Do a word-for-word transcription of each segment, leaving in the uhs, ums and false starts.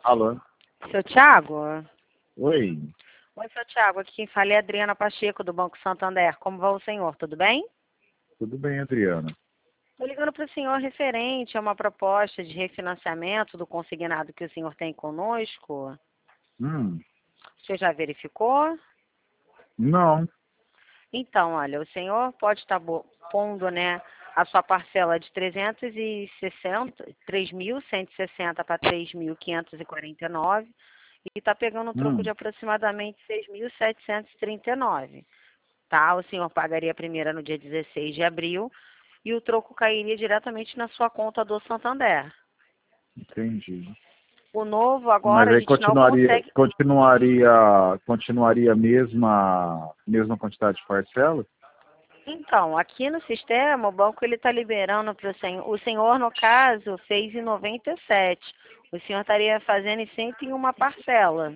Alô? Seu Thiago? Oi. Oi, seu Thiago. Aqui quem fala é a Adriana Pacheco, do Banco Santander. Como vai o senhor? Tudo bem? Tudo bem, Adriana? Estou ligando para o senhor referente a uma proposta de refinanciamento do consignado que o senhor tem conosco. Hum, O senhor já verificou? não. Então, olha, o senhor pode estar bo- pondo, né, a sua parcela de trezentos e sessenta, três mil cento e sessenta para três mil quinhentos e quarenta e nove e está pegando um troco de Hum, aproximadamente seis mil setecentos e trinta e nove. Tá? O senhor pagaria a primeira no dia dezesseis de abril e o troco cairia diretamente na sua conta do Santander. entendi. O novo Mas agora a aí gente não continuaria, consegue. continuaria, continuaria a mesma, mesma quantidade de parcelas? Então, aqui no sistema, o banco ele está liberando para o senhor. O senhor, no caso, fez em noventa e sete. O senhor estaria fazendo em cento e uma parcela.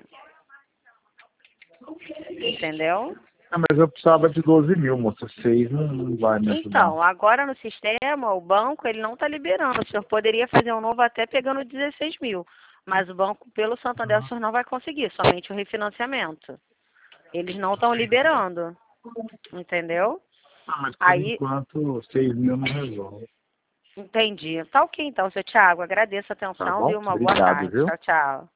Entendeu? Ah, mas eu precisava de doze mil, moça. Seis não, não vai me ajudar. Então, agora no sistema, o banco ele não está liberando. O senhor poderia fazer um novo até pegando dezesseis mil. Mas o banco, pelo Santander, o senhor não vai conseguir, somente o refinanciamento. Eles não estão liberando. Entendeu? Ah, mas por Aí, enquanto, seis mil não resolve. entendi. Tá ok então, seu Thiago. Agradeço a Tá atenção, bom? viu? Uma boa Obrigado, tarde. viu? Tchau, tchau.